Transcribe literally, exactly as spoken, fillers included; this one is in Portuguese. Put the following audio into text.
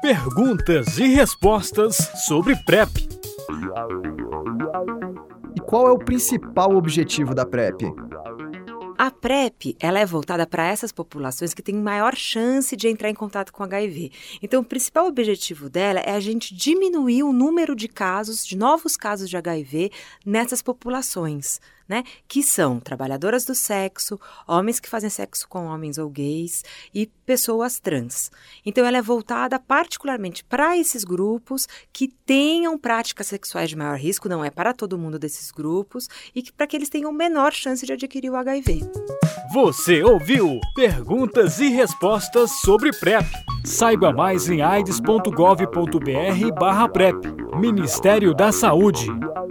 Perguntas e respostas sobre PrEP. E qual é o principal objetivo da PrEP? A PrEP, ela é voltada para essas populações que têm maior chance de entrar em contato com H I V. Então, o principal objetivo dela é a gente diminuir o número de casos, de novos casos de H I V nessas populações, né? Que são trabalhadoras do sexo, homens que fazem sexo com homens ou gays e pessoas trans. Então, ela é voltada particularmente para esses grupos que tenham práticas sexuais de maior risco, não é para todo mundo desses grupos, e que, para que eles tenham menor chance de adquirir o H I V. Você ouviu Perguntas e Respostas sobre PrEP. Saiba mais em aides ponto gov ponto br barra PrEP. Ministério da Saúde.